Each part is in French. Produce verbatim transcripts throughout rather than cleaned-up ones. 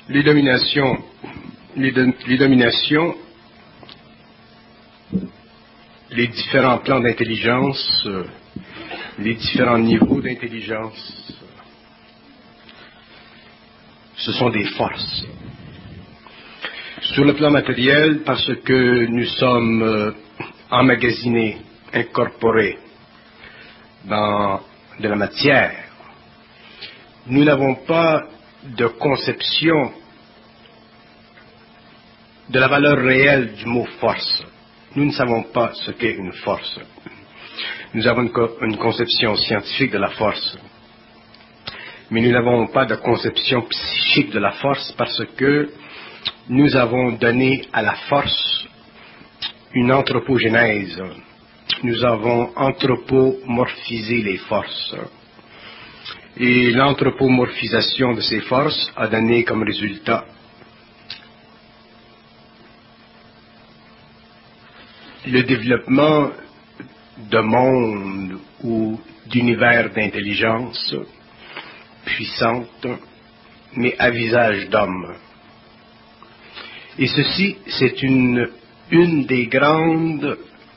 les dominations, les, do, les dominations, les différents plans d'intelligence, euh, les différents niveaux d'intelligence, ce sont des forces. Sur le plan matériel, parce que nous sommes euh, emmagasinés, incorporés dans de la matière, nous n'avons pas de conception de la valeur réelle du mot force. Nous ne savons pas ce qu'est une force. Nous avons une, co une conception scientifique de la force, mais nous n'avons pas de conception psychique de la force parce que nous avons donné à la force une anthropogénèse. Nous avons anthropomorphisé les forces. Et l'anthropomorphisation de ces forces a donné comme résultat le développement de mondes ou d'univers d'intelligence puissante, mais à visage d'homme. Et ceci, c'est une, une des grandes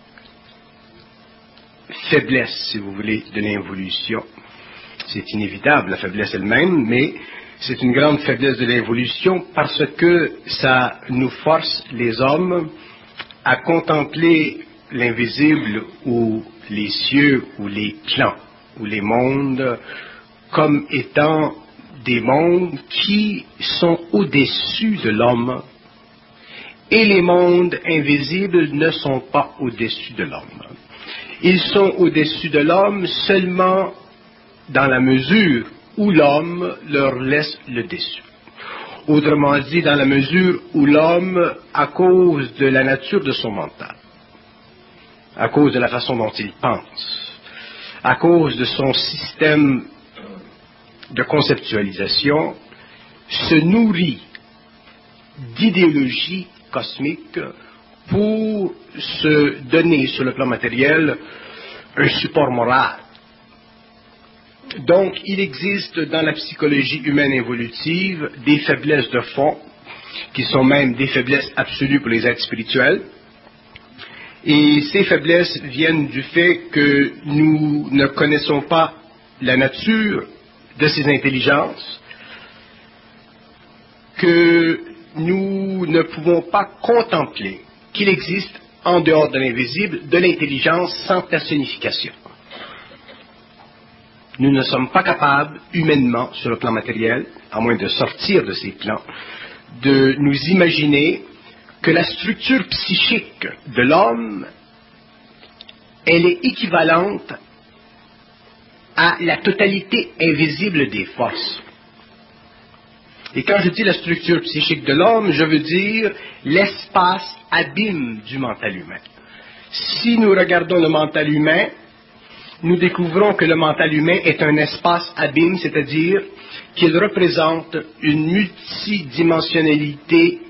faiblesses, si vous voulez, de l'involution. C'est inévitable, la faiblesse elle-même, mais c'est une grande faiblesse de l'involution parce que ça nous force, les hommes, à contempler l'invisible ou les cieux ou les plans ou les mondes comme étant des mondes qui sont au-dessus de l'homme, et les mondes invisibles ne sont pas au-dessus de l'homme. Ils sont au-dessus de l'homme seulement dans la mesure où l'homme leur laisse le dessus. Autrement dit, dans la mesure où l'homme, à cause de la nature de son mental, à cause de la façon dont il pense, à cause de son système de conceptualisation, se nourrit d'idéologie cosmique pour se donner sur le plan matériel un support moral. Donc, il existe dans la psychologie humaine évolutive des faiblesses de fond, qui sont même des faiblesses absolues pour les êtres spirituels. Et ces faiblesses viennent du fait que nous ne connaissons pas la nature de ces intelligences, que nous ne pouvons pas contempler qu'il existe, en dehors de l'invisible, de l'intelligence sans personnification. Nous ne sommes pas capables, humainement, sur le plan matériel, à moins de sortir de ces plans, de nous imaginer que la structure psychique de l'homme, elle est équivalente à la totalité invisible des forces. Et quand je dis la structure psychique de l'homme, je veux dire l'espace abîme du mental humain. Si nous regardons le mental humain, nous découvrons que le mental humain est un espace abîme, c'est-à-dire qu'il représente une multidimensionnalité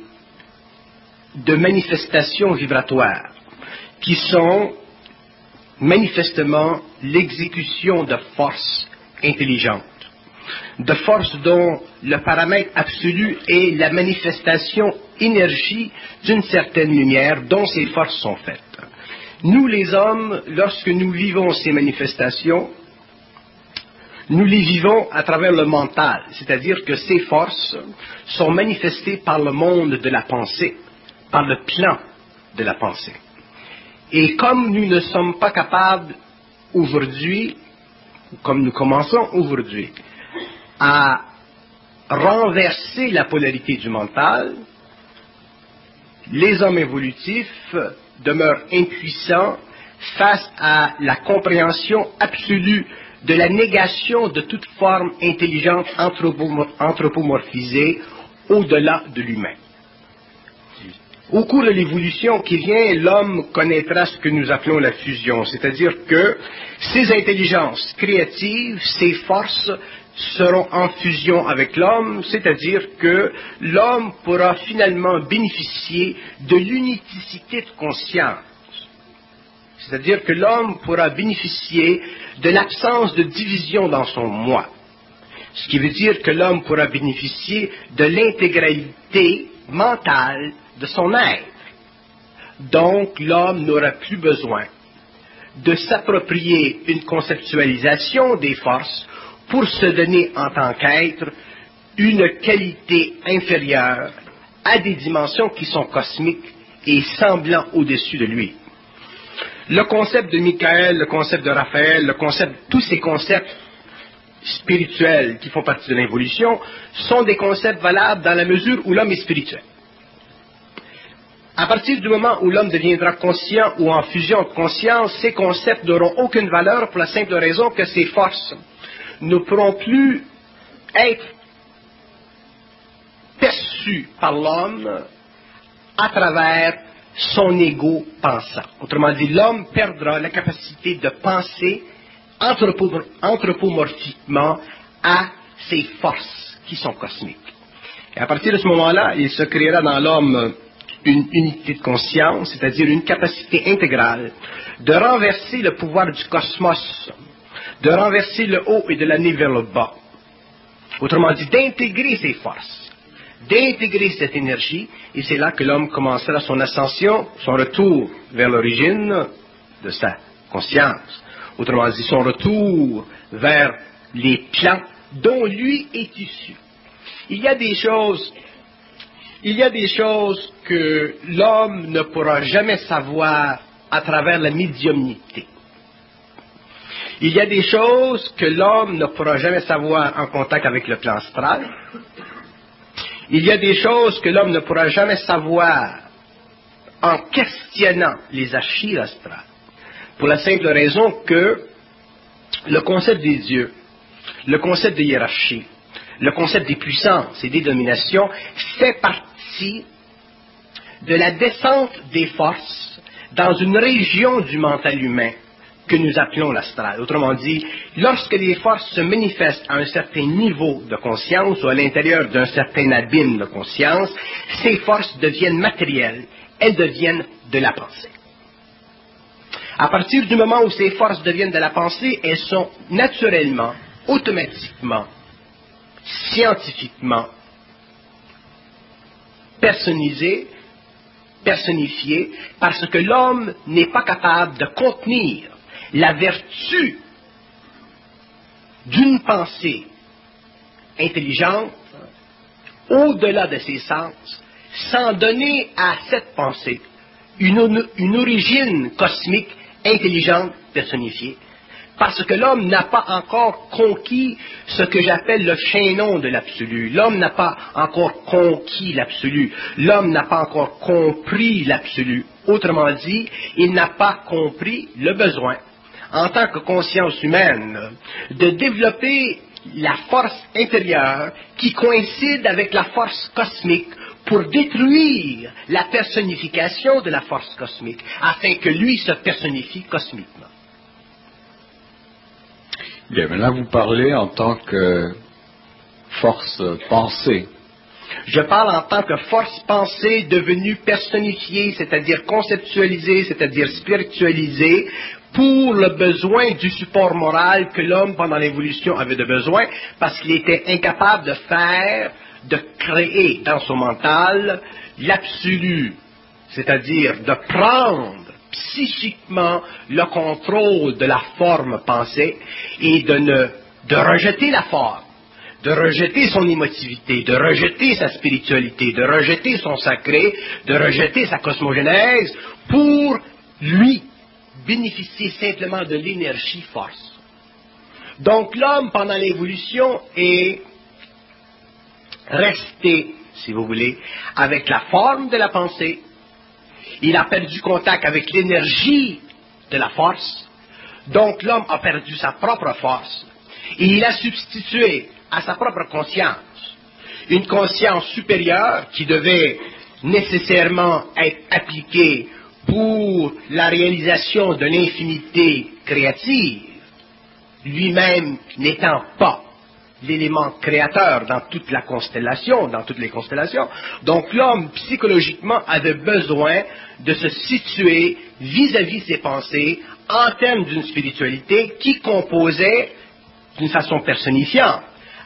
de manifestations vibratoires qui sont manifestement l'exécution de forces intelligentes, de forces dont le paramètre absolu est la manifestation énergie d'une certaine lumière dont ces forces sont faites. Nous, les hommes, lorsque nous vivons ces manifestations, nous les vivons à travers le mental, c'est-à-dire que ces forces sont manifestées par le monde de la pensée, par le plan de la pensée. Et comme nous ne sommes pas capables aujourd'hui, comme nous commençons aujourd'hui, à renverser la polarité du mental, les hommes évolutifs demeurent impuissants face à la compréhension absolue de la négation de toute forme intelligente anthropomorphisée au-delà de l'humain. Au cours de l'évolution qui vient, l'homme connaîtra ce que nous appelons la fusion, c'est-à-dire que ces intelligences créatives, ces forces, seront en fusion avec l'homme, c'est-à-dire que l'homme pourra finalement bénéficier de l'unicité de conscience. C'est-à-dire que l'homme pourra bénéficier de l'absence de division dans son moi. Ce qui veut dire que l'homme pourra bénéficier de l'intégralité mentale de son être. Donc, l'homme n'aura plus besoin de s'approprier une conceptualisation des forces pour se donner en tant qu'être une qualité inférieure à des dimensions qui sont cosmiques et semblant au-dessus de lui. Le concept de Michael, le concept de Raphaël, le concept, tous ces concepts spirituels qui font partie de l'évolution sont des concepts valables dans la mesure où l'homme est spirituel. À partir du moment où l'homme deviendra conscient ou en fusion de conscience, ces concepts n'auront aucune valeur pour la simple raison que ces forces ne pourront plus être perçues par l'homme à travers son ego pensant. Autrement dit, l'homme perdra la capacité de penser anthropomorphiquement à ces forces qui sont cosmiques. Et à partir de ce moment-là, il se créera dans l'homme une unité de conscience, c'est-à-dire une capacité intégrale de renverser le pouvoir du cosmos, de renverser le haut et de l'amener vers le bas. Autrement dit, d'intégrer ces forces, d'intégrer cette énergie, et c'est là que l'homme commencera son ascension, son retour vers l'origine de sa conscience. Autrement dit, son retour vers les plans dont lui est issu. Il y a des choses, il y a des choses que l'homme ne pourra jamais savoir à travers la médiumnité. Il y a des choses que l'homme ne pourra jamais savoir en contact avec le plan astral. Il y a des choses que l'homme ne pourra jamais savoir en questionnant les archives astrales. Pour la simple raison que le concept des dieux, le concept de hiérarchie, le concept des puissances et des dominations fait partie de la descente des forces dans une région du mental humain que nous appelons l'astral. Autrement dit, lorsque les forces se manifestent à un certain niveau de conscience ou à l'intérieur d'un certain abîme de conscience, ces forces deviennent matérielles, elles deviennent de la pensée. À partir du moment où ces forces deviennent de la pensée, elles sont naturellement, automatiquement, scientifiquement personnisées, personnifiées, parce que l'homme n'est pas capable de contenir la vertu d'une pensée intelligente au-delà de ses sens, sans donner à cette pensée une, une origine cosmique intelligente personnifiée, parce que l'homme n'a pas encore conquis ce que j'appelle le chaînon de l'absolu. L'homme n'a pas encore conquis l'absolu. L'homme n'a pas encore compris l'absolu. Autrement dit, il n'a pas compris le besoin, en tant que conscience humaine, de développer la force intérieure qui coïncide avec la force cosmique pour détruire la personnification de la force cosmique, afin que lui se personnifie cosmiquement. Bien, mais là vous parlez en tant que force pensée. Je parle en tant que force pensée devenue personnifiée, c'est-à-dire conceptualisée, c'est-à-dire spiritualisée, pour le besoin du support moral que l'homme, pendant l'évolution, avait de besoin, parce qu'il était incapable de faire, de créer dans son mental l'absolu, c'est-à-dire de prendre psychiquement le contrôle de la forme pensée et de, ne, de rejeter la forme, de rejeter son émotivité, de rejeter sa spiritualité, de rejeter son sacré, de rejeter sa cosmogénèse pour lui bénéficier simplement de l'énergie force. Donc l'homme, pendant l'évolution, est resté, si vous voulez, avec la forme de la pensée. Il a perdu contact avec l'énergie de la force. Donc l'homme a perdu sa propre force. Et il a substitué à sa propre conscience une conscience supérieure qui devait nécessairement être appliquée pour la réalisation de l'infinité créative, lui-même n'étant pas l'élément créateur dans toute la constellation, dans toutes les constellations. Donc l'homme, psychologiquement, avait besoin de se situer vis-à-vis ses pensées en termes d'une spiritualité qui composait d'une façon personnifiante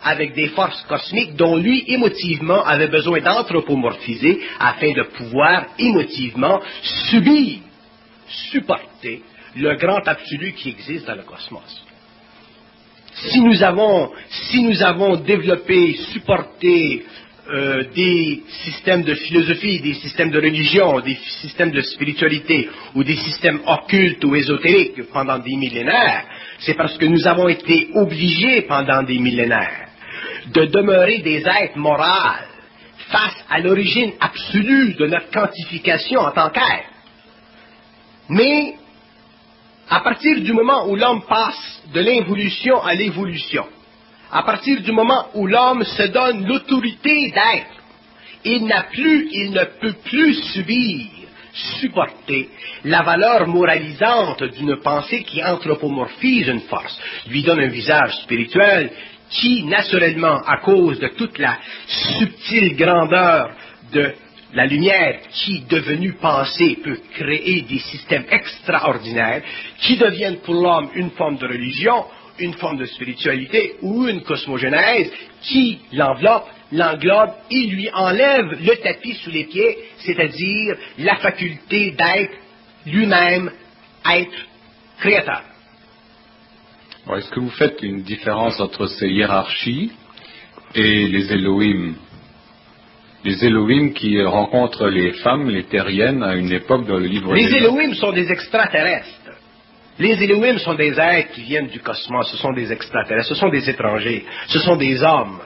avec des forces cosmiques dont lui, émotivement, avait besoin d'anthropomorphiser afin de pouvoir, émotivement, subir, supporter le grand absolu qui existe dans le cosmos. Si nous avons, si nous avons développé, supporté euh, des systèmes de philosophie, des systèmes de religion, des systèmes de spiritualité ou des systèmes occultes ou ésotériques pendant des millénaires, c'est parce que nous avons été obligés pendant des millénaires de demeurer des êtres moraux face à l'origine absolue de notre quantification en tant qu'être. Mais à partir du moment où l'homme passe de l'involution à l'évolution, à partir du moment où l'homme se donne l'autorité d'être, il n'a plus, il ne peut plus subir, supporter la valeur moralisante d'une pensée qui anthropomorphise une force, lui donne un visage spirituel qui, naturellement, à cause de toute la subtile grandeur de la lumière qui, devenue pensée, peut créer des systèmes extraordinaires qui deviennent pour l'homme une forme de religion, une forme de spiritualité ou une cosmogénèse qui l'enveloppe, l'englobe et lui enlève le tapis sous les pieds, c'est-à-dire la faculté d'être lui-même, être créateur. Alors, est-ce que vous faites une différence entre ces hiérarchies et les Elohim? Les Elohim qui rencontrent les femmes, les terriennes, à une époque dans le livre Les des Elohim sont des extraterrestres. Les Elohim sont des êtres qui viennent du cosmos, ce sont des extraterrestres, ce sont des étrangers, ce sont des hommes.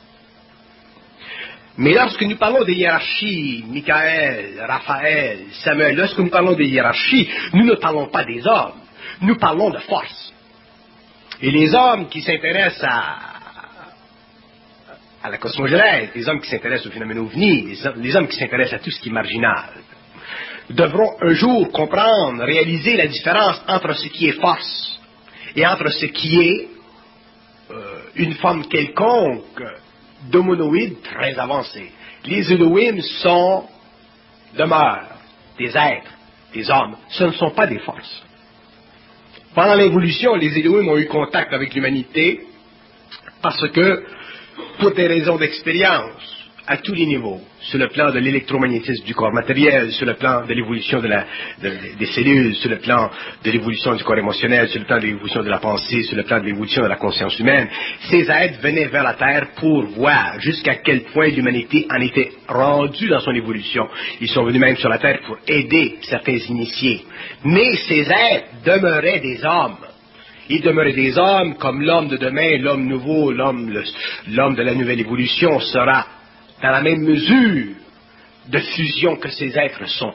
Mais lorsque nous parlons des hiérarchies, Michael, Raphaël, Samuel, lorsque nous parlons des hiérarchies, nous ne parlons pas des hommes, nous parlons de force. Et les hommes qui s'intéressent à, à la cosmogénèse, les hommes qui s'intéressent au phénomène ovni, les hommes, les hommes qui s'intéressent à tout ce qui est marginal, devront un jour comprendre, réaliser la différence entre ce qui est force et entre ce qui est euh, une forme quelconque d'homonoïde très avancée. Les Elohim sont, demeurent, des êtres, des hommes, ce ne sont pas des forces. Pendant l'évolution, les Elohim ont eu contact avec l'humanité parce que, pour des raisons d'expérience, à tous les niveaux, sur le plan de l'électromagnétisme du corps matériel, sur le plan de l'évolution de la, de, des cellules, sur le plan de l'évolution du corps émotionnel, sur le plan de l'évolution de la pensée, sur le plan de l'évolution de la conscience humaine, ces êtres venaient vers la Terre pour voir jusqu'à quel point l'humanité en était rendue dans son évolution. Ils sont venus même sur la Terre pour aider certains initiés. Mais ces êtres demeuraient des hommes. Ils demeuraient des hommes comme l'homme de demain, l'homme nouveau, l'homme, le, l'homme de la nouvelle évolution sera dans la même mesure de fusion que ces êtres sont.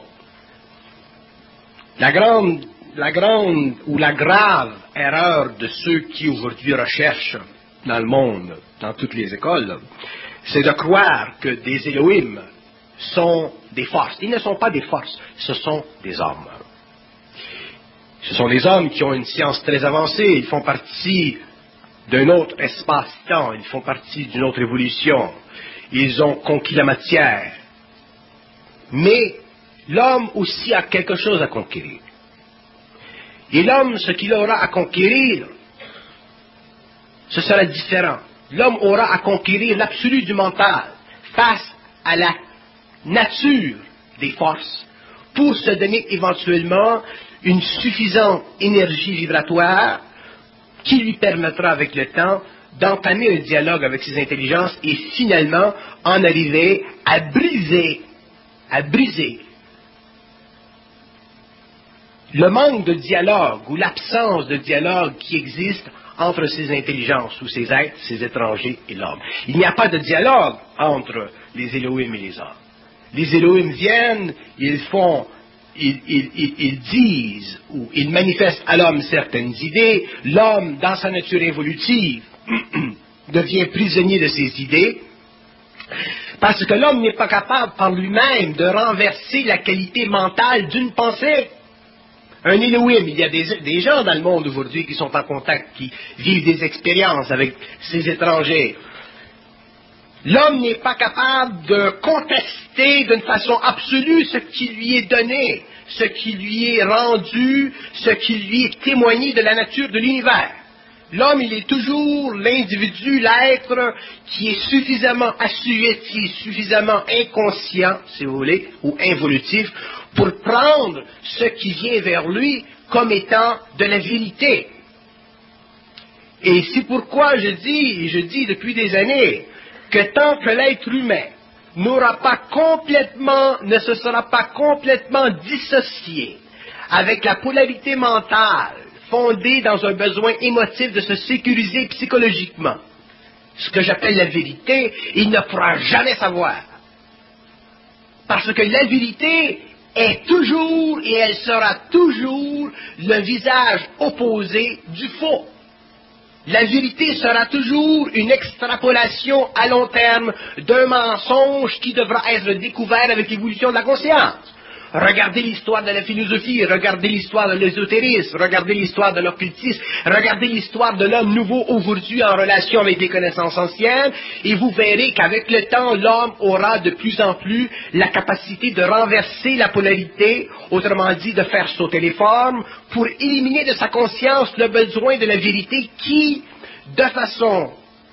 La grande, la grande ou la grave erreur de ceux qui aujourd'hui recherchent dans le monde, dans toutes les écoles, c'est de croire que des Elohim sont des forces. Ils ne sont pas des forces, ce sont des hommes. Ce sont des hommes qui ont une science très avancée, ils font partie d'un autre espace-temps, ils font partie d'une autre évolution. Ils ont conquis la matière. Mais l'homme aussi a quelque chose à conquérir. Et l'homme, ce qu'il aura à conquérir, ce sera différent. L'homme aura à conquérir l'absolu du mental face à la nature des forces pour se donner éventuellement une suffisante énergie vibratoire qui lui permettra avec le temps d'entamer un dialogue avec ses intelligences et finalement en arriver à briser, à briser le manque de dialogue ou l'absence de dialogue qui existe entre ces intelligences ou ces êtres, ces étrangers et l'homme. Il n'y a pas de dialogue entre les Elohim et les hommes. Les Elohim viennent, ils font, ils, ils, ils, ils disent ou ils manifestent à l'homme certaines idées, l'homme dans sa nature évolutive devient prisonnier de ses idées, parce que l'homme n'est pas capable par lui-même de renverser la qualité mentale d'une pensée. Un Elohim, il y a des, des gens dans le monde aujourd'hui qui sont en contact, qui vivent des expériences avec ces étrangers. L'homme n'est pas capable de contester d'une façon absolue ce qui lui est donné, ce qui lui est rendu, ce qui lui est témoigné de la nature de l'univers. L'homme, il est toujours l'individu, l'être qui est suffisamment assujetti, suffisamment inconscient, si vous voulez, ou involutif, pour prendre ce qui vient vers lui comme étant de la vérité. Et c'est pourquoi je dis, je dis depuis des années, que tant que l'être humain n'aura pas complètement, ne se sera pas complètement dissocié avec la polarité mentale fondée dans un besoin émotif de se sécuriser psychologiquement, ce que j'appelle la vérité, il ne pourra jamais savoir. Parce que la vérité est toujours et elle sera toujours le visage opposé du faux. La vérité sera toujours une extrapolation à long terme d'un mensonge qui devra être découvert avec l'évolution de la conscience. Regardez l'histoire de la philosophie, regardez l'histoire de l'ésotérisme, regardez l'histoire de l'occultisme, regardez l'histoire de l'homme nouveau aujourd'hui en relation avec les connaissances anciennes, et vous verrez qu'avec le temps, l'homme aura de plus en plus la capacité de renverser la polarité, autrement dit de faire sauter les formes, pour éliminer de sa conscience le besoin de la vérité qui, de façon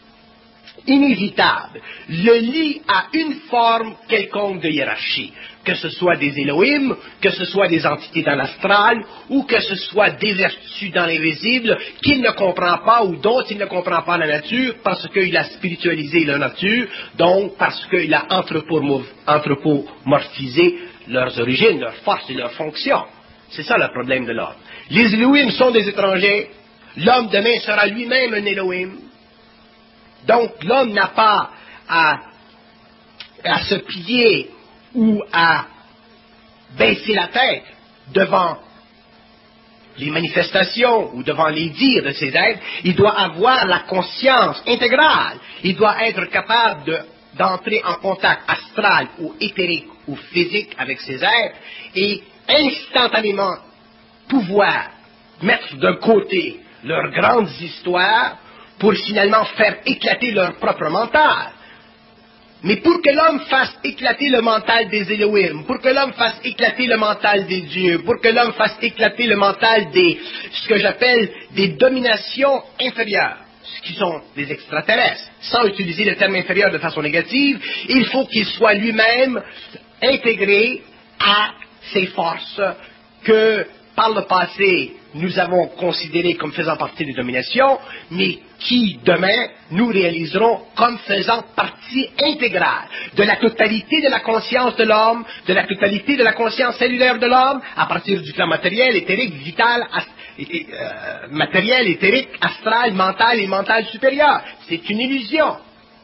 inévitable, le lie à une forme quelconque de hiérarchie, que ce soit des Elohim, que ce soit des entités dans l'astral, ou que ce soit des vertus dans l'invisible, qu'il ne comprend pas ou dont il ne comprend pas la nature, parce qu'il a spiritualisé la nature, donc parce qu'il a anthropomorphisé leurs origines, leurs forces et leurs fonctions. C'est ça le problème de l'homme. Les Elohim sont des étrangers, l'homme demain sera lui-même un Elohim. Donc, l'homme n'a pas à, à se plier ou à baisser la tête devant les manifestations ou devant les dires de ces êtres. Il doit avoir la conscience intégrale. Il doit être capable de, d'entrer en contact astral ou éthérique ou physique avec ces êtres et instantanément pouvoir mettre d'un côté leurs grandes histoires pour finalement faire éclater leur propre mental. Mais pour que l'homme fasse éclater le mental des Elohim, pour que l'homme fasse éclater le mental des dieux, pour que l'homme fasse éclater le mental des, ce que j'appelle des dominations inférieures, ce qui sont des extraterrestres, sans utiliser le terme inférieur de façon négative, il faut qu'il soit lui-même intégré à ces forces que, par le passé, nous avons considérées comme faisant partie des dominations, mais qui, demain, nous réaliserons comme faisant partie intégrale de la totalité de la conscience de l'homme, de la totalité de la conscience cellulaire de l'homme, à partir du plan matériel, éthérique, vital, et, euh, matériel, éthérique, astral, mental et mental supérieur. C'est une illusion.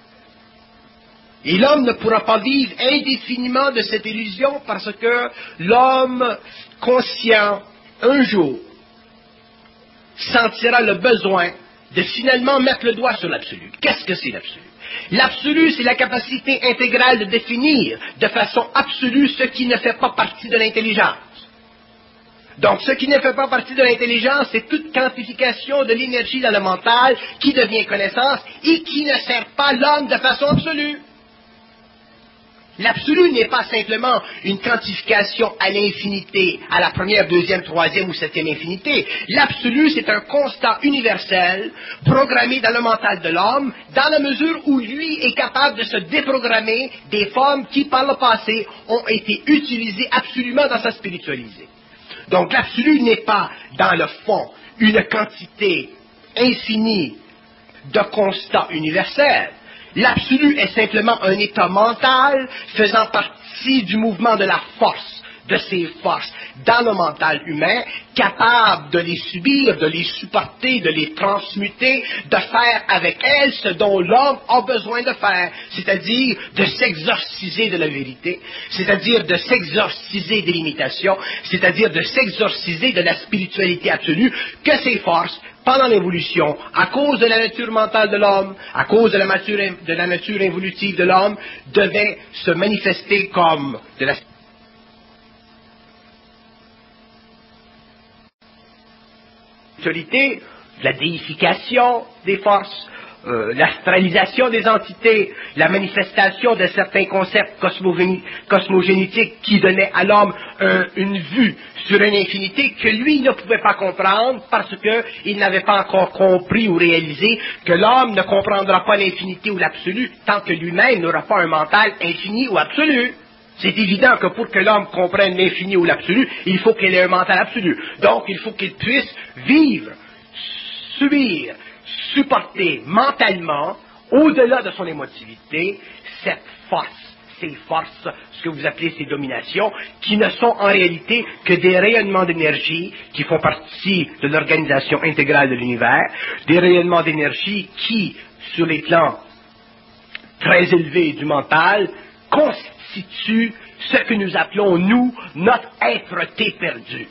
Et l'homme ne pourra pas vivre indéfiniment de cette illusion parce que l'homme conscient, un jour, sentira le besoin de finalement mettre le doigt sur l'absolu. Qu'est-ce que c'est l'absolu? L'absolu, c'est la capacité intégrale de définir de façon absolue ce qui ne fait pas partie de l'intelligence. Donc, ce qui ne fait pas partie de l'intelligence, c'est toute quantification de l'énergie dans le mental qui devient connaissance et qui ne sert pas l'homme de façon absolue. L'absolu n'est pas simplement une quantification à l'infinité, à la première, deuxième, troisième ou septième infinité. L'absolu, c'est un constat universel, programmé dans le mental de l'homme, dans la mesure où lui est capable de se déprogrammer des formes qui, par le passé, ont été utilisées absolument dans sa spiritualité. Donc l'absolu n'est pas, dans le fond, une quantité infinie de constats universels. L'absolu est simplement un état mental faisant partie du mouvement de la force, de ces forces dans le mental humain, capable de les subir, de les supporter, de les transmuter, de faire avec elles ce dont l'homme a besoin de faire, c'est-à-dire de s'exorciser de la vérité, c'est-à-dire de s'exorciser des limitations, c'est-à-dire de s'exorciser de la spiritualité absolue que ces forces, pendant l'évolution, à cause de la nature mentale de l'homme, à cause de la nature, de la nature évolutive de l'homme, devaient se manifester comme de la spiritualité, de la déification des forces, euh, l'astralisation des entités, la manifestation de certains concepts cosmogéni cosmogénétiques qui donnaient à l'homme euh, une vue sur une infinité que lui ne pouvait pas comprendre parce qu'il n'avait pas encore compris ou réalisé que l'homme ne comprendra pas l'infinité ou l'absolu tant que lui-même n'aura pas un mental infini ou absolu. C'est évident que pour que l'homme comprenne l'infini ou l'absolu, il faut qu'il ait un mental absolu. Donc, il faut qu'il puisse vivre, subir, supporter mentalement, au-delà de son émotivité, cette force, ces forces, ce que vous appelez ces dominations, qui ne sont en réalité que des rayonnements d'énergie qui font partie de l'organisation intégrale de l'univers, des rayonnements d'énergie qui, sur les plans très élevés du mental, constituent ce que nous appelons, nous, notre être-té perdu.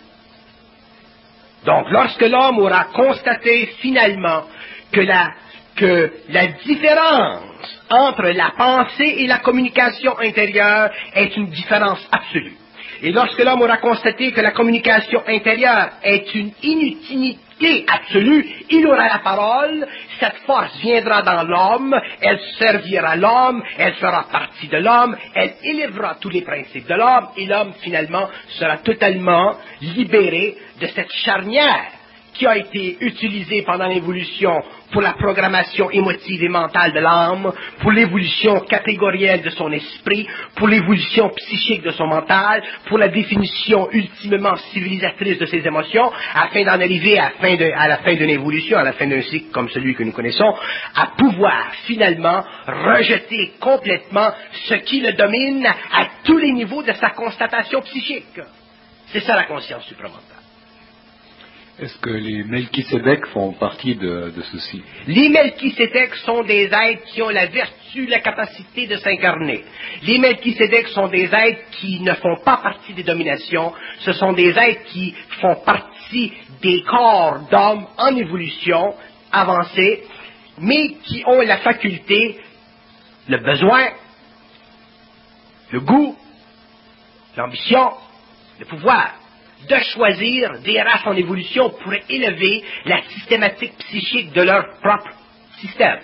Donc, lorsque l'homme aura constaté finalement que la, que la différence entre la pensée et la communication intérieure est une différence absolue, et lorsque l'homme aura constaté que la communication intérieure est une inutilité absolue, il aura la parole, cette force viendra dans l'homme, elle servira l'homme, elle fera partie de l'homme, elle élèvera tous les principes de l'homme, et l'homme finalement sera totalement libéré de cette charnière qui a été utilisée pendant l'évolution pour la programmation émotive et mentale de l'âme, pour l'évolution catégorielle de son esprit, pour l'évolution psychique de son mental, pour la définition ultimement civilisatrice de ses émotions, afin d'en arriver à, fin de, à la fin d'une évolution, à la fin d'un cycle comme celui que nous connaissons, à pouvoir finalement rejeter complètement ce qui le domine à tous les niveaux de sa constatation psychique. C'est ça la conscience supramentale. Est-ce que les Melchisédek font partie de, de ceci? Les Melchisédek sont des êtres qui ont la vertu, la capacité de s'incarner. Les Melchisédek sont des êtres qui ne font pas partie des dominations, ce sont des êtres qui font partie des corps d'hommes en évolution avancée, mais qui ont la faculté, le besoin, le goût, l'ambition, le pouvoir de choisir des races en évolution pour élever la systématique psychique de leur propre système,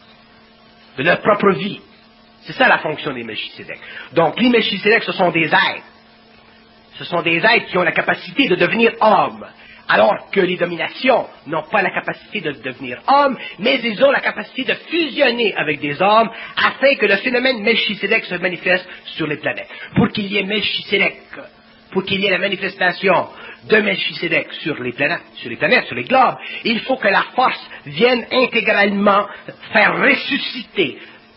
de leur propre vie. C'est ça la fonction des Melchisédek. Donc, les Melchisédek, ce sont des êtres. Ce sont des êtres qui ont la capacité de devenir hommes, alors que les dominations n'ont pas la capacité de devenir hommes, mais ils ont la capacité de fusionner avec des hommes afin que le phénomène Melchisédek se manifeste sur les planètes. Pour qu'il y ait Melchisédek, pour qu'il y ait la manifestation de Melchisédek sur les planètes, sur les planètes, sur les globes, il faut que la force vienne intégralement faire ressusciter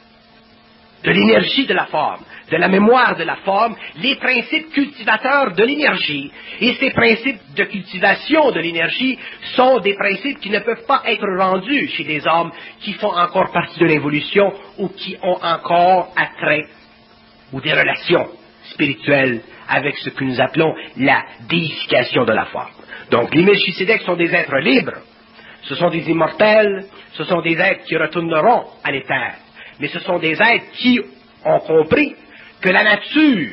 de l'énergie de la forme, de la mémoire de la forme, les principes cultivateurs de l'énergie. Et ces principes de cultivation de l'énergie sont des principes qui ne peuvent pas être rendus chez des hommes qui font encore partie de l'évolution ou qui ont encore attrait ou des relations spirituelles avec ce que nous appelons la déification de la forme. Donc les Melchisédek sont des êtres libres, ce sont des immortels, ce sont des êtres qui retourneront à l'éther, mais ce sont des êtres qui ont compris que la nature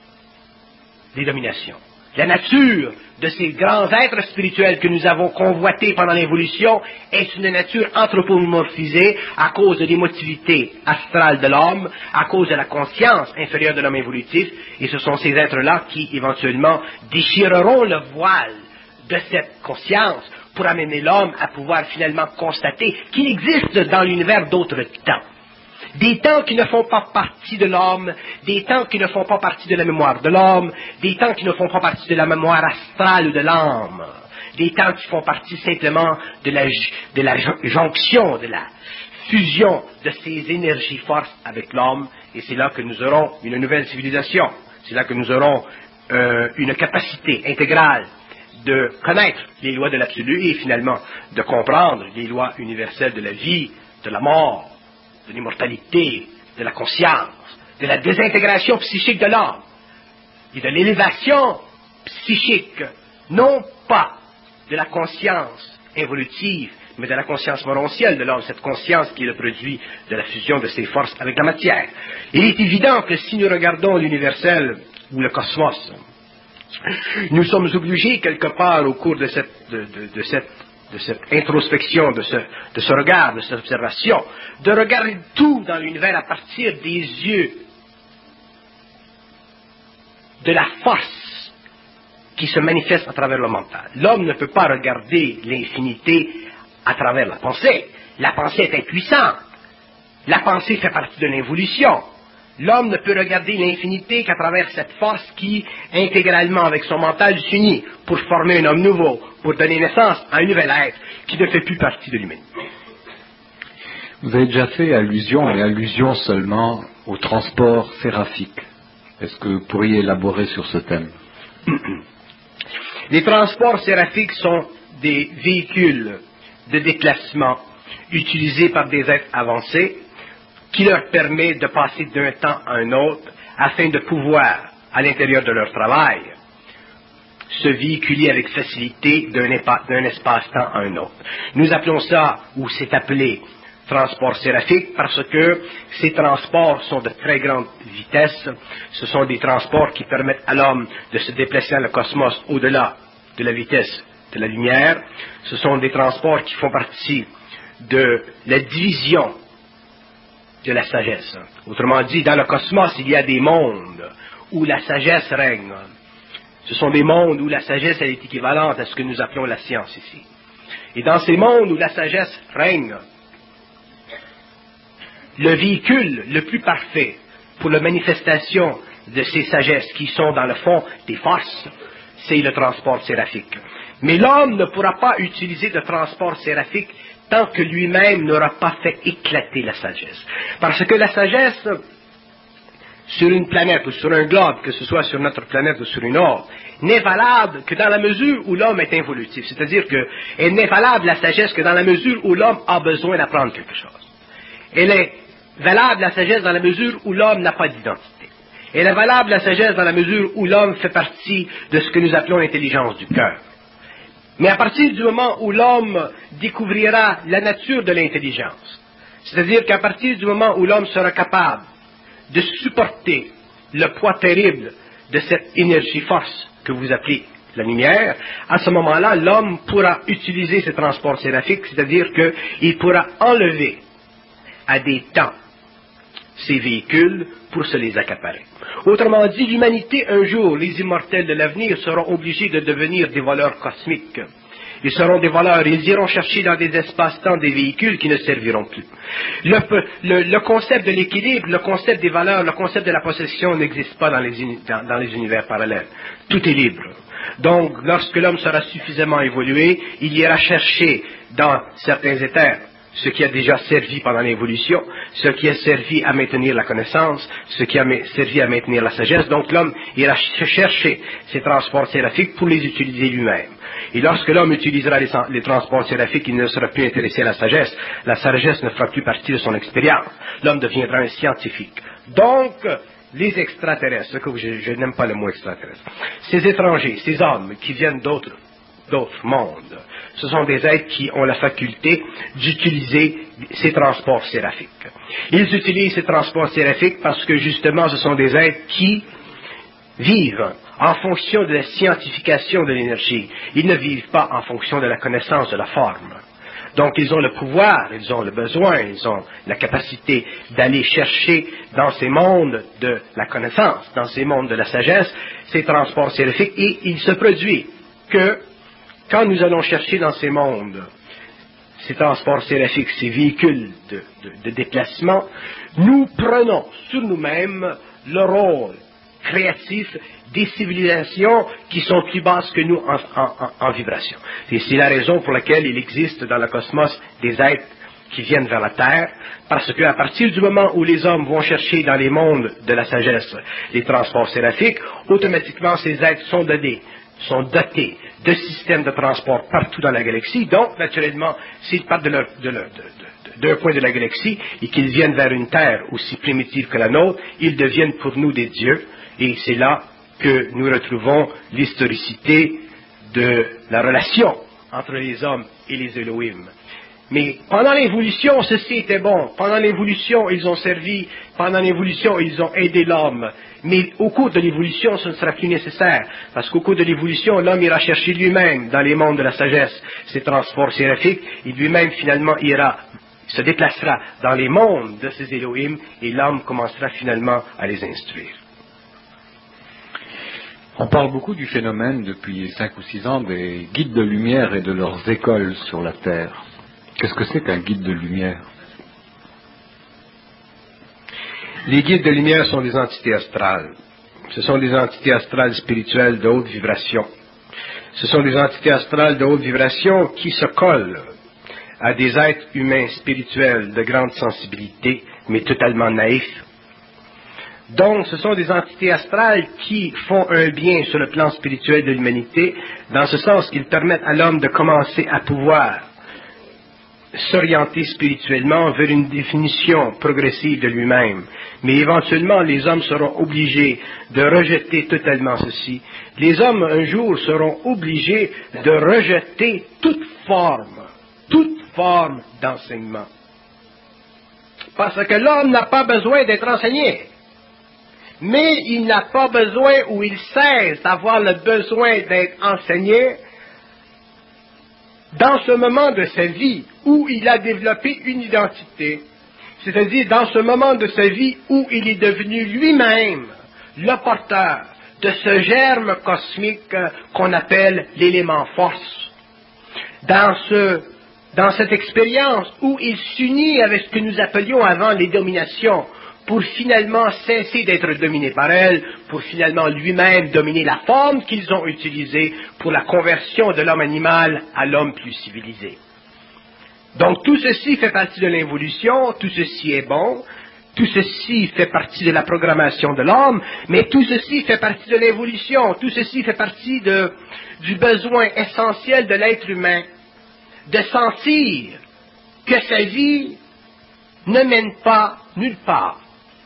des dominations, la nature de ces grands êtres spirituels que nous avons convoités pendant l'évolution est une nature anthropomorphisée à cause de l'émotivité astrale de l'homme, à cause de la conscience inférieure de l'homme évolutif, et ce sont ces êtres-là qui, éventuellement, déchireront le voile de cette conscience pour amener l'homme à pouvoir finalement constater qu'il existe dans l'univers d'autres temps. Des temps qui ne font pas partie de l'homme, des temps qui ne font pas partie de la mémoire de l'homme, des temps qui ne font pas partie de la mémoire astrale ou de l'âme, des temps qui font partie simplement de la, de la jonction, de la fusion de ces énergies forces avec l'homme, et c'est là que nous aurons une nouvelle civilisation, c'est là que nous aurons euh, une capacité intégrale de connaître les lois de l'absolu et finalement de comprendre les lois universelles de la vie, de la mort, de l'immortalité, de la conscience, de la désintégration psychique de l'homme et de l'élévation psychique, non pas de la conscience évolutive, mais de la conscience morontielle de l'homme, cette conscience qui est le produit de la fusion de ses forces avec la matière. Il est évident que si nous regardons l'universel ou le cosmos, nous sommes obligés quelque part au cours de cette, de, de, de cette de cette introspection, de ce, de ce regard, de cette observation, de regarder tout dans l'univers à partir des yeux de la force qui se manifeste à travers le mental. L'homme ne peut pas regarder l'infinité à travers la pensée. La pensée est impuissante. La pensée fait partie de l'évolution. L'homme ne peut regarder l'infinité qu'à travers cette force qui, intégralement avec son mental, s'unit pour former un homme nouveau, pour donner naissance à un nouvel être qui ne fait plus partie de l'humanité. Vous avez déjà fait allusion, et allusion seulement, au transport séraphique. Est-ce que vous pourriez élaborer sur ce thème? Les transports séraphiques sont des véhicules de déplacement utilisés par des êtres avancés qui leur permet de passer d'un temps à un autre afin de pouvoir, à l'intérieur de leur travail, se véhiculer avec facilité d'un espace-temps à un autre. Nous appelons ça, ou c'est appelé, transport séraphique parce que ces transports sont de très grande vitesse. Ce sont des transports qui permettent à l'homme de se déplacer dans le cosmos au-delà de la vitesse de la lumière. Ce sont des transports qui font partie de la division de la sagesse. Autrement dit, dans le cosmos, il y a des mondes où la sagesse règne. Ce sont des mondes où la sagesse elle est équivalente à ce que nous appelons la science ici. Et dans ces mondes où la sagesse règne, le véhicule le plus parfait pour la manifestation de ces sagesses qui sont dans le fond des forces, c'est le transport séraphique. Mais l'homme ne pourra pas utiliser de transport séraphique tant que lui-même n'aura pas fait éclater la sagesse. Parce que la sagesse, sur une planète ou sur un globe, que ce soit sur notre planète ou sur une autre, n'est valable que dans la mesure où l'homme est involutif. C'est-à-dire qu'elle n'est valable, la sagesse, que dans la mesure où l'homme a besoin d'apprendre quelque chose. Elle est valable, la sagesse, dans la mesure où l'homme n'a pas d'identité. Elle est valable, la sagesse, dans la mesure où l'homme fait partie de ce que nous appelons l'intelligence du cœur. Mais à partir du moment où l'homme découvrira la nature de l'intelligence, c'est-à-dire qu'à partir du moment où l'homme sera capable de supporter le poids terrible de cette énergie-force que vous appelez la lumière, à ce moment-là, l'homme pourra utiliser ce transport séraphique, c'est-à-dire qu'il pourra enlever à des temps ces véhicules pour se les accaparer. Autrement dit, l'humanité, un jour, les immortels de l'avenir seront obligés de devenir des voleurs cosmiques. Ils seront des voleurs, ils iront chercher dans des espaces-temps des véhicules qui ne serviront plus. Le, le, le concept de l'équilibre, le concept des valeurs, le concept de la possession n'existe pas dans les, uni, dans, dans les univers parallèles. Tout est libre. Donc, lorsque l'homme sera suffisamment évolué, il ira chercher dans certains éthers ce qui a déjà servi pendant l'évolution, ce qui a servi à maintenir la connaissance, ce qui a servi à maintenir la sagesse. Donc l'homme ira chercher ces transports séraphiques pour les utiliser lui-même. Et lorsque l'homme utilisera les, les transports séraphiques, il ne sera plus intéressé à la sagesse. La sagesse ne fera plus partie de son expérience. L'homme deviendra un scientifique. Donc, les extraterrestres, que je, je n'aime pas le mot extraterrestre, ces étrangers, ces hommes qui viennent d'autres d'autres mondes, ce sont des êtres qui ont la faculté d'utiliser ces transports séraphiques. Ils utilisent ces transports séraphiques parce que justement ce sont des êtres qui vivent en fonction de la scientification de l'énergie. Ils ne vivent pas en fonction de la connaissance de la forme. Donc ils ont le pouvoir, ils ont le besoin, ils ont la capacité d'aller chercher dans ces mondes de la connaissance, dans ces mondes de la sagesse, ces transports séraphiques, et il se produit que quand nous allons chercher dans ces mondes ces transports séraphiques, ces véhicules de, de, de déplacement, nous prenons sur nous-mêmes le rôle créatif des civilisations qui sont plus basses que nous en, en, en, en vibration. Et c'est la raison pour laquelle il existe dans le cosmos des êtres qui viennent vers la Terre, parce qu'à partir du moment où les hommes vont chercher dans les mondes de la sagesse les transports séraphiques, automatiquement ces êtres sont donnés, sont dotés de systèmes de transport partout dans la galaxie. Donc, naturellement, s'ils partent de leur, de leur, de, de, d'un point de la galaxie et qu'ils viennent vers une Terre aussi primitive que la nôtre, ils deviennent pour nous des dieux. Et c'est là que nous retrouvons l'historicité de la relation entre les hommes et les Elohim. Mais pendant l'évolution, ceci était bon. Pendant l'évolution, ils ont servi. Pendant l'évolution, ils ont aidé l'homme. Mais au cours de l'évolution, ce ne sera plus nécessaire. Parce qu'au cours de l'évolution, l'homme ira chercher lui-même dans les mondes de la sagesse ses transports séraphiques. Et lui-même, finalement, ira, se déplacera dans les mondes de ces Elohim. Et l'homme commencera finalement à les instruire. On parle beaucoup du phénomène depuis cinq ou six ans des guides de lumière et de leurs écoles sur la Terre. Qu'est-ce que c'est qu'un guide de lumière? Les guides de lumière sont des entités astrales. Ce sont des entités astrales spirituelles de haute vibration. Ce sont des entités astrales de haute vibration qui se collent à des êtres humains spirituels de grande sensibilité, mais totalement naïfs. Donc, ce sont des entités astrales qui font un bien sur le plan spirituel de l'humanité, dans ce sens qu'ils permettent à l'homme de commencer à pouvoir s'orienter spirituellement vers une définition progressive de lui-même. Mais éventuellement, les hommes seront obligés de rejeter totalement ceci. Les hommes, un jour, seront obligés de rejeter toute forme, toute forme d'enseignement. Parce que l'homme n'a pas besoin d'être enseigné. Mais il n'a pas besoin, ou il cesse d'avoir le besoin d'être enseigné dans ce moment de sa vie où il a développé une identité, c'est-à-dire dans ce moment de sa vie où il est devenu lui-même le porteur de ce germe cosmique qu'on appelle l'élément force. Dans, ce, dans cette expérience où il s'unit avec ce que nous appelions avant les dominations, pour finalement cesser d'être dominé par elles, pour finalement lui-même dominer la forme qu'ils ont utilisée pour la conversion de l'homme animal à l'homme plus civilisé. Donc tout ceci fait partie de l'évolution, tout ceci est bon, tout ceci fait partie de la programmation de l'homme, mais tout ceci fait partie de l'évolution, tout ceci fait partie de, du besoin essentiel de l'être humain de sentir que sa vie ne mène pas nulle part.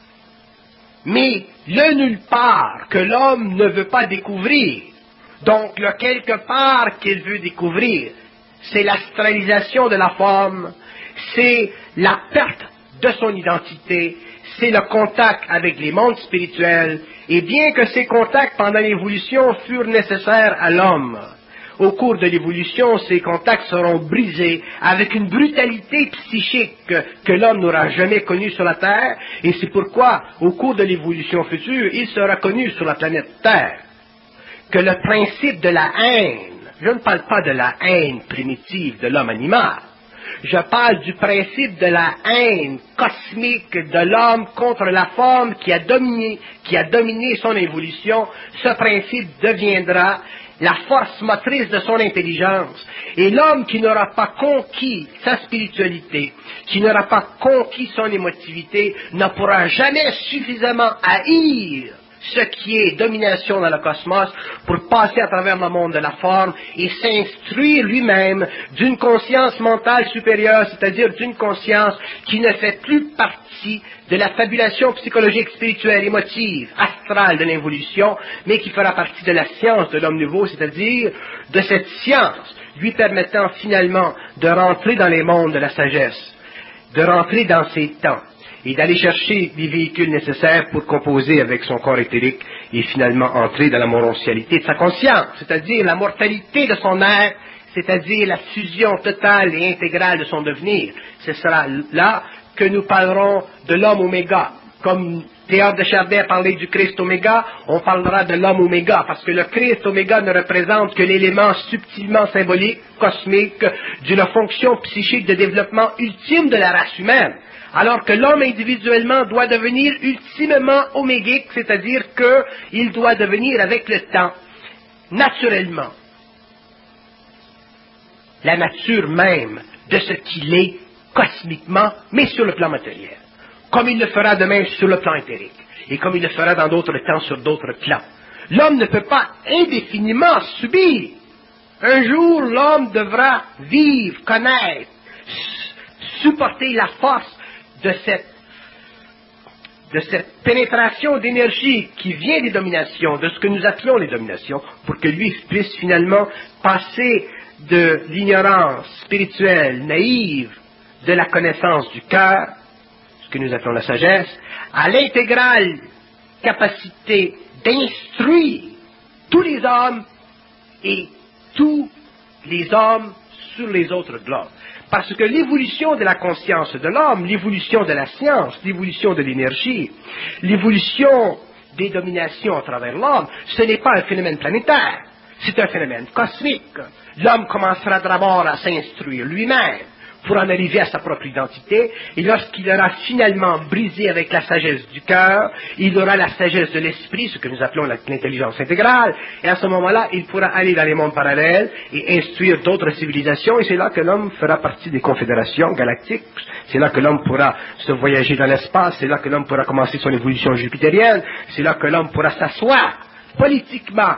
Mais le nulle part que l'homme ne veut pas découvrir, donc le quelque part qu'il veut découvrir, c'est l'astralisation de la forme, c'est la perte de son identité, c'est le contact avec les mondes spirituels, et bien que ces contacts pendant l'évolution furent nécessaires à l'homme, au cours de l'évolution, ces contacts seront brisés avec une brutalité psychique que, que l'homme n'aura jamais connue sur la Terre, et c'est pourquoi, au cours de l'évolution future, il sera connu sur la planète Terre que le principe de la haine, je ne parle pas de la haine primitive de l'homme animal, je parle du principe de la haine cosmique de l'homme contre la forme qui a dominé, qui a dominé son évolution. Ce principe deviendra la force motrice de son intelligence. Et l'homme qui n'aura pas conquis sa spiritualité, qui n'aura pas conquis son émotivité, ne pourra jamais suffisamment haïr ce qui est domination dans le cosmos pour passer à travers le monde de la forme et s'instruire lui-même d'une conscience mentale supérieure, c'est-à-dire d'une conscience qui ne fait plus partie de la fabulation psychologique, spirituelle, émotive, astrale de l'évolution, mais qui fera partie de la science de l'homme nouveau, c'est-à-dire de cette science lui permettant finalement de rentrer dans les mondes de la sagesse, de rentrer dans ces temps, et d'aller chercher les véhicules nécessaires pour composer avec son corps éthérique et finalement entrer dans la morontialité de sa conscience, c'est-à-dire la mortalité de son être, c'est-à-dire la fusion totale et intégrale de son devenir. Ce sera là que nous parlerons de l'homme oméga. Comme Théâtre de Chardin parlait du Christ oméga, on parlera de l'homme oméga, parce que le Christ oméga ne représente que l'élément subtilement symbolique, cosmique, d'une fonction psychique de développement ultime de la race humaine. Alors que l'homme individuellement doit devenir ultimement omégique, c'est-à-dire qu'il doit devenir avec le temps, naturellement, la nature même de ce qu'il est cosmiquement, mais sur le plan matériel. Comme il le fera demain sur le plan éthérique, et comme il le fera dans d'autres temps sur d'autres plans. L'homme ne peut pas indéfiniment subir. Un jour, l'homme devra vivre, connaître, supporter la force de cette, de cette pénétration d'énergie qui vient des dominations, de ce que nous appelons les dominations, pour que lui puisse finalement passer de l'ignorance spirituelle naïve de la connaissance du cœur, ce que nous appelons la sagesse, à l'intégrale capacité d'instruire tous les hommes et tous les hommes sur les autres globes. Parce que l'évolution de la conscience de l'homme, l'évolution de la science, l'évolution de l'énergie, l'évolution des dominations à travers l'homme, ce n'est pas un phénomène planétaire, c'est un phénomène cosmique. L'homme commencera d'abord à s'instruire lui-même pour en arriver à sa propre identité, et lorsqu'il aura finalement brisé avec la sagesse du cœur, il aura la sagesse de l'esprit, ce que nous appelons l'intelligence intégrale, et à ce moment-là, il pourra aller dans les mondes parallèles et instruire d'autres civilisations, et c'est là que l'homme fera partie des confédérations galactiques, c'est là que l'homme pourra se voyager dans l'espace, c'est là que l'homme pourra commencer son évolution jupitérienne, c'est là que l'homme pourra s'asseoir politiquement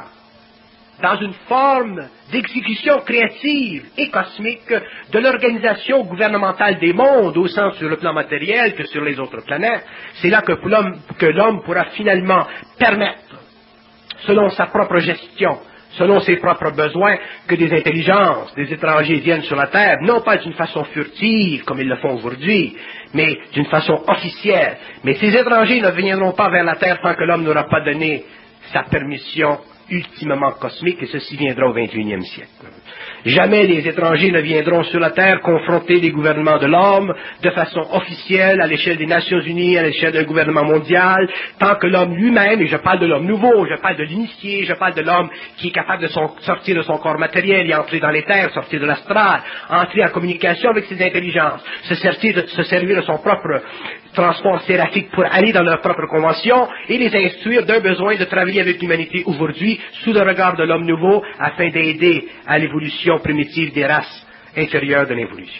dans une forme d'exécution créative et cosmique de l'organisation gouvernementale des mondes, au sens sur le plan matériel que sur les autres planètes. C'est là que l'homme, que l'homme pourra finalement permettre, selon sa propre gestion, selon ses propres besoins, que des intelligences, des étrangers viennent sur la Terre, non pas d'une façon furtive, comme ils le font aujourd'hui, mais d'une façon officielle. Mais ces étrangers ne viendront pas vers la Terre tant que l'homme n'aura pas donné sa permission ultimement cosmique, et ceci viendra au vingt et unième siècle. Jamais les étrangers ne viendront sur la Terre confronter les gouvernements de l'homme de façon officielle à l'échelle des Nations Unies, à l'échelle d'un gouvernement mondial, tant que l'homme lui-même, et je parle de l'homme nouveau, je parle de l'initié, je parle de l'homme qui est capable de son, sortir de son corps matériel et entrer dans les terres, sortir de l'astral, entrer en communication avec ses intelligences, se servir de, se servir de son propre transport séraphique pour aller dans leur propre convention et les instruire d'un besoin de travailler avec l'humanité aujourd'hui sous le regard de l'homme nouveau afin d'aider à l'évolution primitive des races inférieures de l'évolution.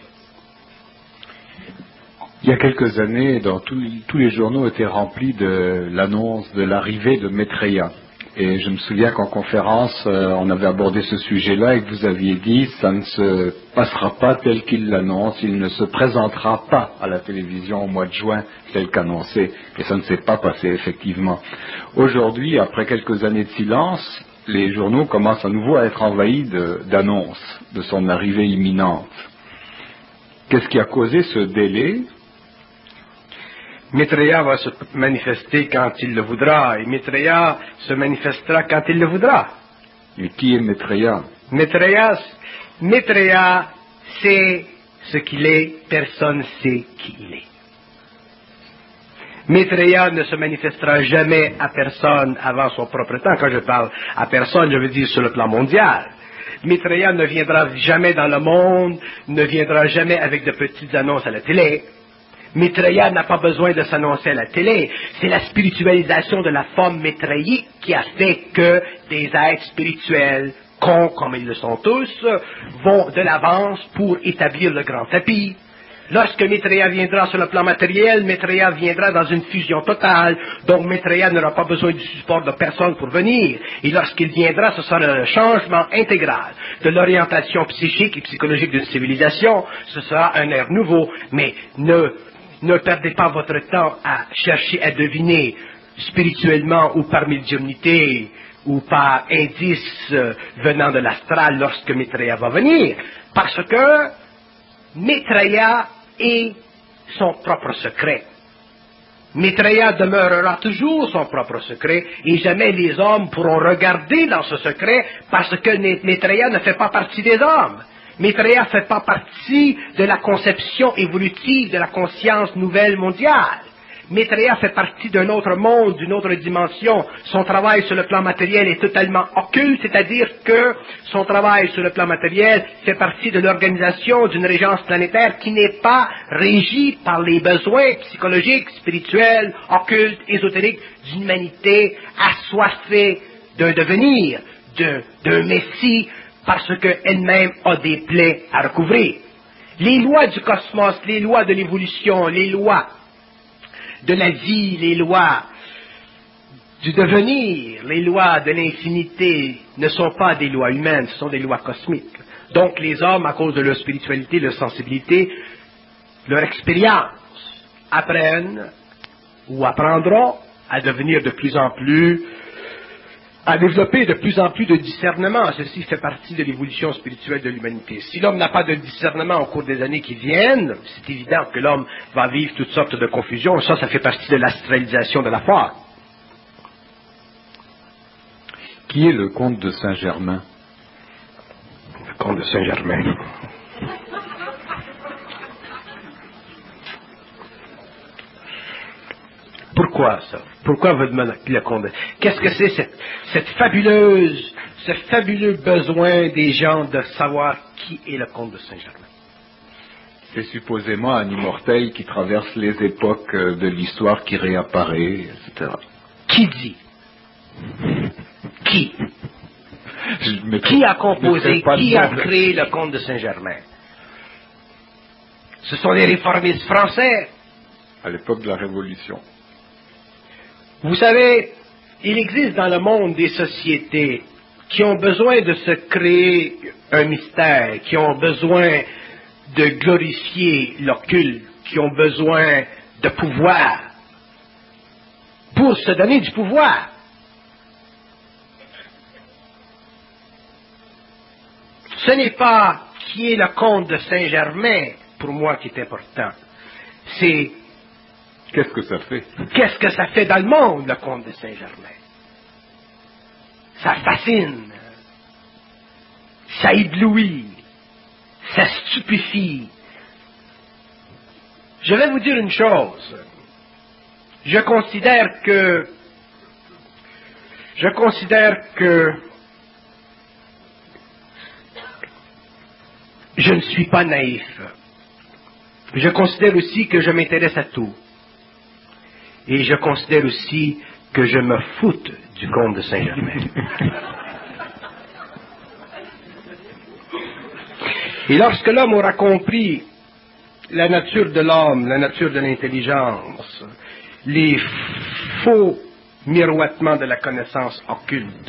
Il y a quelques années, dans tout, tous les journaux étaient remplis de l'annonce de l'arrivée de Maitreya. Et je me souviens qu'en conférence, euh, on avait abordé ce sujet-là et que vous aviez dit ça ne se passera pas tel qu'il l'annonce, il ne se présentera pas à la télévision au mois de juin tel qu'annoncé. Et ça ne s'est pas passé effectivement. Aujourd'hui, après quelques années de silence, les journaux commencent à nouveau à être envahis de, d'annonces de son arrivée imminente. Qu'est-ce qui a causé ce délai? Maitreya va se manifester quand il le voudra, et Maitreya se manifestera quand il le voudra. Et qui est Maitreya? Maitreya, Maitreya, c'est ce qu'il est, personne ne sait qui il est. Maitreya ne se manifestera jamais à personne avant son propre temps. Quand je parle à personne, je veux dire sur le plan mondial. Maitreya ne viendra jamais dans le monde, ne viendra jamais avec de petites annonces à la télé. Maitreya n'a pas besoin de s'annoncer à la télé. C'est la spiritualisation de la forme maitreyique qui a fait que des êtres spirituels, cons comme ils le sont tous, vont de l'avance pour établir le grand tapis. Lorsque Maitreya viendra sur le plan matériel, Maitreya viendra dans une fusion totale, donc Maitreya n'aura pas besoin du support de personne pour venir. Et lorsqu'il viendra, ce sera le changement intégral de l'orientation psychique et psychologique d'une civilisation. Ce sera un air nouveau, mais ne Ne perdez pas votre temps à chercher à deviner spirituellement ou par médiumnité ou par indice euh, venant de l'astral lorsque Maitreya va venir, parce que Maitreya est son propre secret. Maitreya demeurera toujours son propre secret et jamais les hommes pourront regarder dans ce secret parce que Maitreya ne fait pas partie des hommes. Maitreya ne fait pas partie de la conception évolutive de la conscience nouvelle mondiale. Maitreya fait partie d'un autre monde, d'une autre dimension. Son travail sur le plan matériel est totalement occulte, c'est-à-dire que son travail sur le plan matériel fait partie de l'organisation d'une régence planétaire qui n'est pas régie par les besoins psychologiques, spirituels, occultes, ésotériques d'une humanité assoiffée d'un devenir, d'un, d'un messie, parce qu'elle-même a des plaies à recouvrir. Les lois du cosmos, les lois de l'évolution, les lois de la vie, les lois du devenir, les lois de l'infinité ne sont pas des lois humaines, ce sont des lois cosmiques. Donc les hommes, à cause de leur spiritualité, leur sensibilité, leur expérience, apprennent ou apprendront à devenir de plus en plus à développer de plus en plus de discernement. Ceci fait partie de l'évolution spirituelle de l'humanité. Si l'homme n'a pas de discernement au cours des années qui viennent, c'est évident que l'homme va vivre toutes sortes de confusions. Ça, ça fait partie de l'astralisation de la foi. Qui est le comte de Saint-Germain? Le comte de Saint-Germain. Pourquoi ça? Pourquoi vous demandez le comte? Qu'est-ce que c'est cette, cette fabuleuse, ce fabuleux besoin des gens de savoir qui est le comte de Saint-Germain? C'est supposément un immortel qui traverse les époques de l'histoire, qui réapparaît, et cetera. Qui dit? Qui? Je Qui a composé, qui a de... créé le comte de Saint-Germain? Ce sont les réformistes français. À l'époque de la Révolution. Vous savez, il existe dans le monde des sociétés qui ont besoin de se créer un mystère, qui ont besoin de glorifier l'occulte, qui ont besoin de pouvoir pour se donner du pouvoir. Ce n'est pas qui est le comte de Saint-Germain, pour moi, qui est important. C'est qu'est-ce que ça fait? Qu'est-ce que ça fait dans le monde, le comte de Saint-Germain? Ça fascine, ça éblouit, ça stupéfie. Je vais vous dire une chose. Je considère que, je considère que je ne suis pas naïf. Je considère aussi que je m'intéresse à tout. Et je considère aussi que je me foute du comte de Saint-Germain. Et lorsque l'homme aura compris la nature de l'homme, la nature de l'intelligence, les faux miroitements de la connaissance occulte,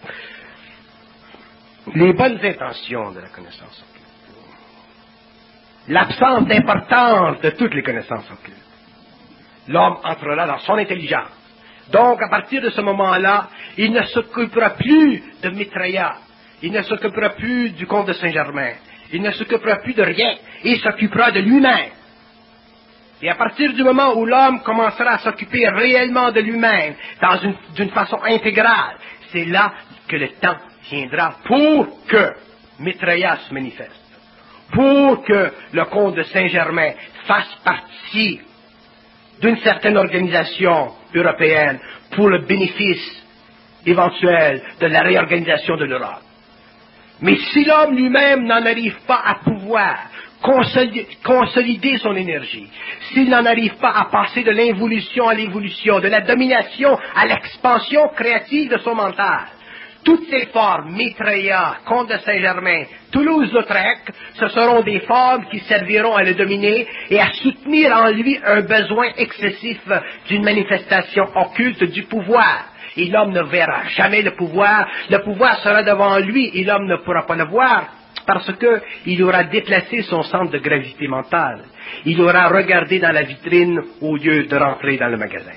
les bonnes intentions de la connaissance occulte, l'absence d'importance de toutes les connaissances occultes, l'homme entrera dans son intelligence. Donc, à partir de ce moment-là, il ne s'occupera plus de Maitreya, il ne s'occupera plus du comte de Saint-Germain, il ne s'occupera plus de rien, il s'occupera de lui-même. Et à partir du moment où l'homme commencera à s'occuper réellement de lui-même, dans une, d'une façon intégrale, c'est là que le temps viendra pour que Maitreya se manifeste, pour que le comte de Saint-Germain fasse partie d'une certaine organisation européenne pour le bénéfice éventuel de la réorganisation de l'Europe. Mais si l'homme lui-même n'en arrive pas à pouvoir consolider, consolider son énergie, s'il n'en arrive pas à passer de l'involution à l'évolution, de la domination à l'expansion créative de son mental, toutes ces formes, Maitreya, comte de Saint-Germain, Toulouse-Lautrec, ce seront des formes qui serviront à le dominer et à soutenir en lui un besoin excessif d'une manifestation occulte du pouvoir. Et l'homme ne verra jamais le pouvoir, le pouvoir sera devant lui et l'homme ne pourra pas le voir parce qu'il aura déplacé son centre de gravité mentale. Il aura regardé dans la vitrine au lieu de rentrer dans le magasin.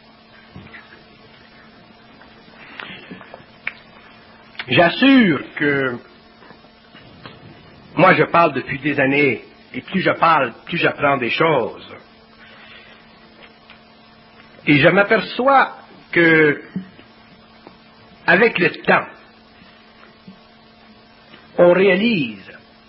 J'assure que moi je parle depuis des années, et plus je parle, plus j'apprends des choses. Et je m'aperçois que, avec le temps, on réalise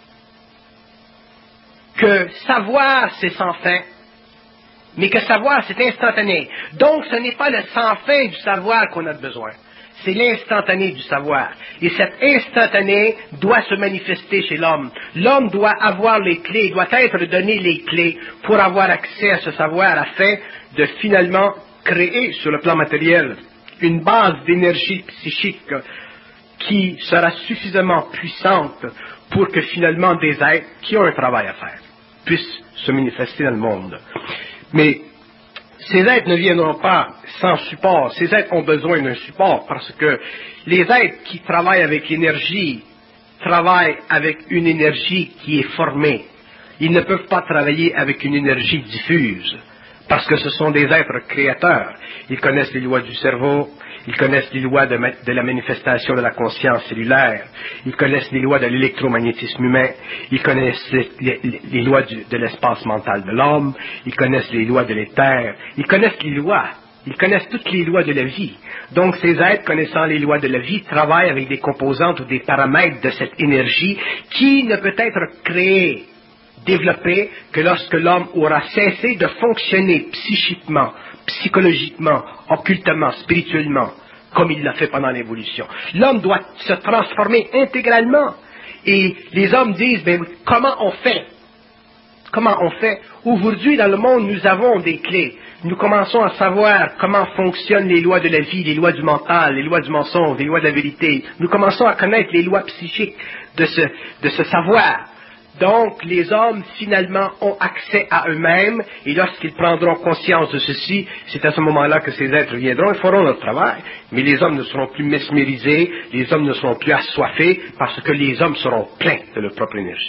que savoir c'est sans fin, mais que savoir c'est instantané. Donc ce n'est pas le sans fin du savoir qu'on a besoin. C'est l'instantané du savoir. Et cet instantané doit se manifester chez l'homme. L'homme doit avoir les clés, doit être donné les clés pour avoir accès à ce savoir afin de finalement créer sur le plan matériel une base d'énergie psychique qui sera suffisamment puissante pour que finalement des êtres qui ont un travail à faire puissent se manifester dans le monde. Mais ces êtres ne viendront pas sans support. Ces êtres ont besoin d'un support parce que les êtres qui travaillent avec l'énergie travaillent avec une énergie qui est formée. Ils ne peuvent pas travailler avec une énergie diffuse Parce que ce sont des êtres créateurs. Ils connaissent les lois du cerveau, ils connaissent les lois de, de la manifestation de la conscience cellulaire, ils connaissent les lois de l'électromagnétisme humain, ils connaissent les, les, les lois du, de l'espace mental de l'homme, ils connaissent les lois de l'éther, ils connaissent les lois, ils connaissent toutes les lois de la vie. Donc ces êtres connaissant les lois de la vie travaillent avec des composantes ou des paramètres de cette énergie qui ne peut être créée, développé que lorsque l'homme aura cessé de fonctionner psychiquement, psychologiquement, occultement, spirituellement, comme il l'a fait pendant l'évolution. L'homme doit se transformer intégralement. Et les hommes disent, ben, comment on fait? Comment on fait? Aujourd'hui, dans le monde, nous avons des clés. Nous commençons à savoir comment fonctionnent les lois de la vie, les lois du mental, les lois du mensonge, les lois de la vérité. Nous commençons à connaître les lois psychiques de ce, de ce savoir. Donc, les hommes, finalement, ont accès à eux-mêmes, et lorsqu'ils prendront conscience de ceci, c'est à ce moment-là que ces êtres viendront et feront leur travail. Mais les hommes ne seront plus mesmérisés, les hommes ne seront plus assoiffés, parce que les hommes seront pleins de leur propre énergie.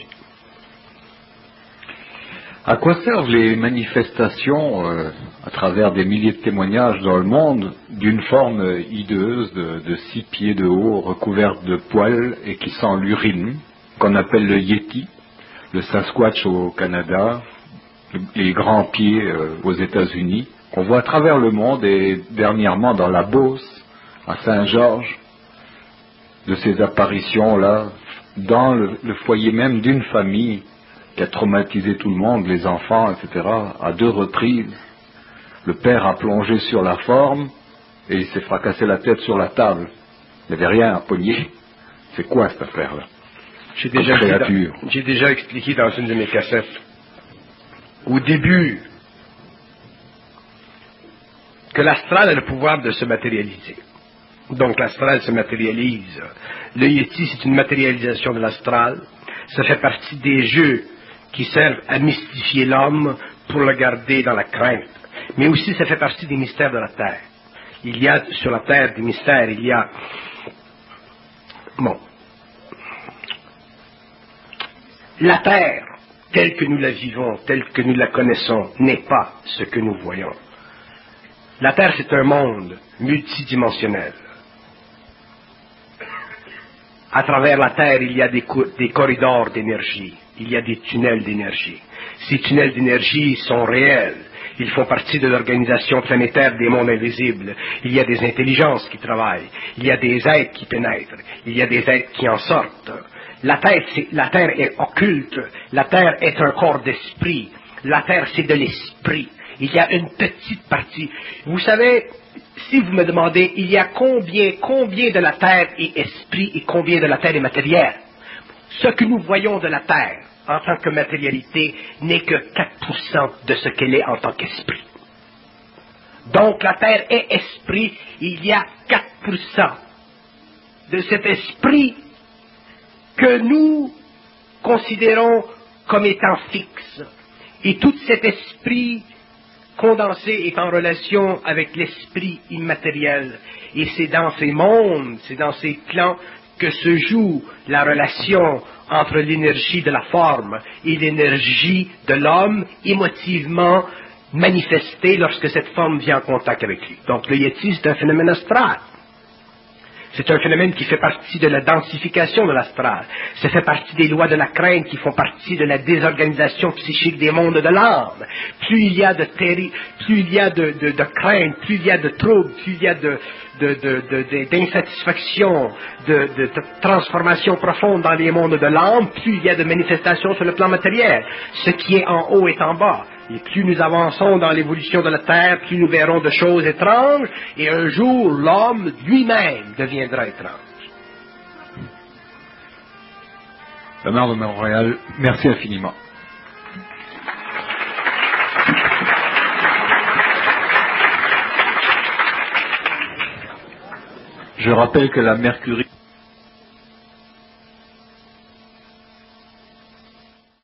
À quoi servent les manifestations, euh, à travers des milliers de témoignages dans le monde, d'une forme hideuse de, de six pieds de haut, recouverte de poils et qui sent l'urine, qu'on appelle le Yeti, le Sasquatch au Canada, les grands pieds euh, aux États-Unis, qu'on voit à travers le monde et dernièrement dans la Beauce, à Saint-Georges, de ces apparitions-là, dans le, le foyer même d'une famille qui a traumatisé tout le monde, les enfants, et cetera, à deux reprises. Le père a plongé sur la forme et il s'est fracassé la tête sur la table. Il n'y avait rien à pogner. C'est quoi cette affaire-là? J'ai déjà, j'ai déjà expliqué dans une de mes cassettes, au début, que l'astral a le pouvoir de se matérialiser. Donc l'astral se matérialise. Le Yeti, c'est une matérialisation de l'astral. Ça fait partie des jeux qui servent à mystifier l'homme pour le garder dans la crainte. Mais aussi, ça fait partie des mystères de la Terre. Il y a sur la Terre des mystères, il y a... Bon. La Terre, telle que nous la vivons, telle que nous la connaissons, n'est pas ce que nous voyons. La Terre, c'est un monde multidimensionnel. À travers la Terre, il y a des, des corridors d'énergie, il y a des tunnels d'énergie. Ces tunnels d'énergie sont réels. Ils font partie de l'organisation planétaire des mondes invisibles. Il y a des intelligences qui travaillent. Il y a des êtres qui pénètrent. Il y a des êtres qui en sortent. La Terre, c'est, la Terre est occulte. La Terre est un corps d'esprit. La Terre, c'est de l'esprit. Il y a une petite partie. Vous savez, si vous me demandez, il y a combien, combien de la Terre est esprit et combien de la Terre est matérielle? Ce que nous voyons de la Terre en tant que matérialité n'est que quatre pour cent de ce qu'elle est en tant qu'esprit. Donc la Terre est esprit, il y a quatre pour cent de cet esprit que nous considérons comme étant fixe. Et tout cet esprit condensé est en relation avec l'esprit immatériel. Et c'est dans ces mondes, c'est dans ces plans que se joue la relation entre l'énergie de la forme et l'énergie de l'homme émotivement manifestée lorsque cette forme vient en contact avec lui. Donc le Yeti, c'est un phénomène astral. C'est un phénomène qui fait partie de la densification de l'astral. Ça fait partie des lois de la crainte qui font partie de la désorganisation psychique des mondes de l'âme. Plus il y a de terri, plus il y a de, de, de crainte, plus il y a de troubles, plus il y a de, de, de, de, d'insatisfaction, de, de, de transformation profonde dans les mondes de l'âme, plus il y a de manifestations sur le plan matériel. Ce qui est en haut est en bas. Et plus nous avançons dans l'évolution de la Terre, plus nous verrons de choses étranges, et un jour, l'homme lui-même deviendra étrange. La mère de Montréal, merci infiniment. Je rappelle que la Mercury